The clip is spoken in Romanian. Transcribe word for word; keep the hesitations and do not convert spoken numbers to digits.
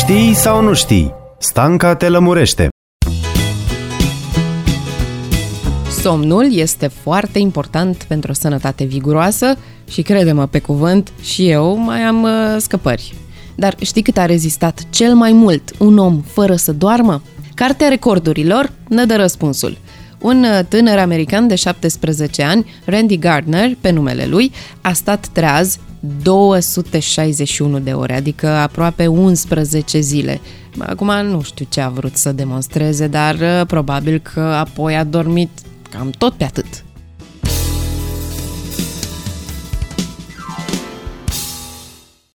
Știi sau nu știi? Stanca te lămurește. Somnul este foarte important pentru o sănătate viguroasă și, crede-mă pe cuvânt, și eu mai am uh, scăpări. Dar știi cât a rezistat cel mai mult un om fără să doarmă? Cartea recordurilor ne dă răspunsul. Un tânăr american de șaptesprezece ani, Randy Gardner, pe numele lui, a stat treaz două sute șaizeci și unu de ore, adică aproape unsprezece zile. Acum nu știu ce a vrut să demonstreze, dar probabil că apoi a dormit cam tot pe atât.